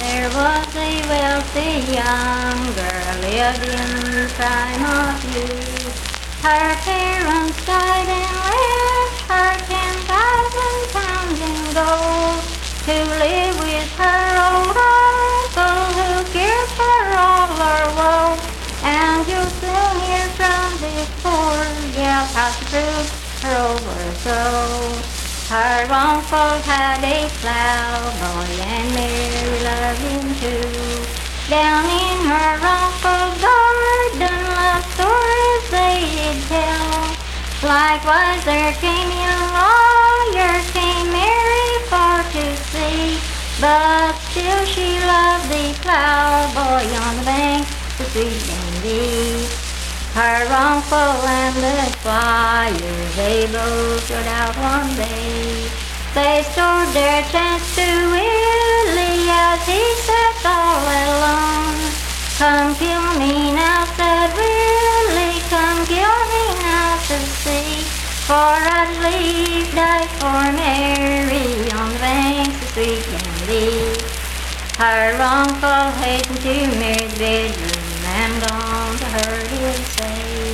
There was a wealthy young girl lived in the prime of youth. Her parents died and left her 10,000 pounds in gold to live with her old uncle who cared for all her woe. And you'll soon hear from this poor gal how she proved her overthrow. Her uncle had a plowboy and Mary loved him too. Down in her uncle's garden, love stories they did tell. Likewise there came young lawyer, came Mary for to see. But still she loved the plowboy on the bank, the sweet Dundee. Her uncle and the squire, they both rode out one day. They stored their chance to Willie as he sat all alone. Come kill me now, said Willie, come kill me now to see. For I'd leave die for Mary on the banks of sweet Dundee. Her uncle hastened to Mary's bedroom and on to her he'll say,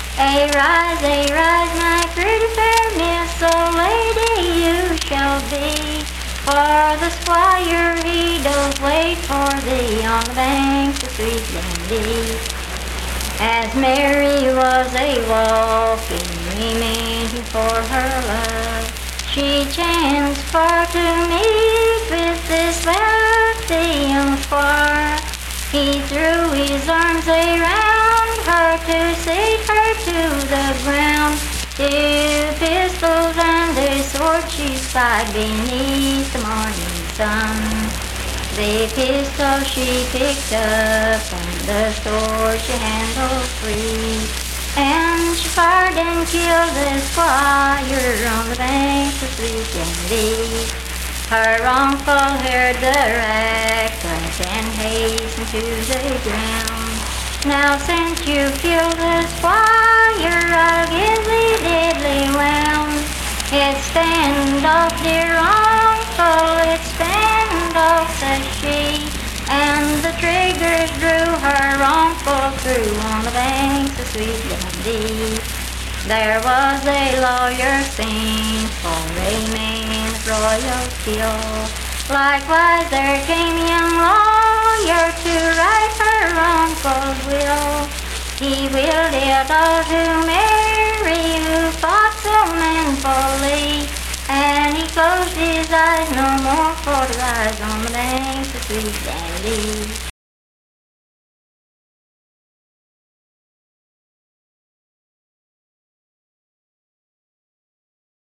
arise, my pretty fair miss, so lady you shall be. For the squire he doth wait for thee on the banks of sweet Dundee. As Mary was a-walking, lamenting for her love, she chanced for to meet with this wealthy young squire. He threw his arms around her to sink her to the ground. 2 pistols and a sword she spied beneath the morning sun. The pistol she picked up and the sword she handled free. And she fired and killed the squire on the banks of sweet Dundee. Her uncle heard the racket and hastened to the ground. Now since you killed the squire, I'll give thee deadly wound. It's stand off, dear uncle, it's stand off, says she. And the triggers drew her uncle through on the banks of sweet Dundee. There was a lawyer seen for a man of royal skill. Likewise there came young lawyer to write her uncle's will. He willed it all to Mary, who fought so manfully. And he closed his eyes no more for to rise on the banks of sweet Dundee.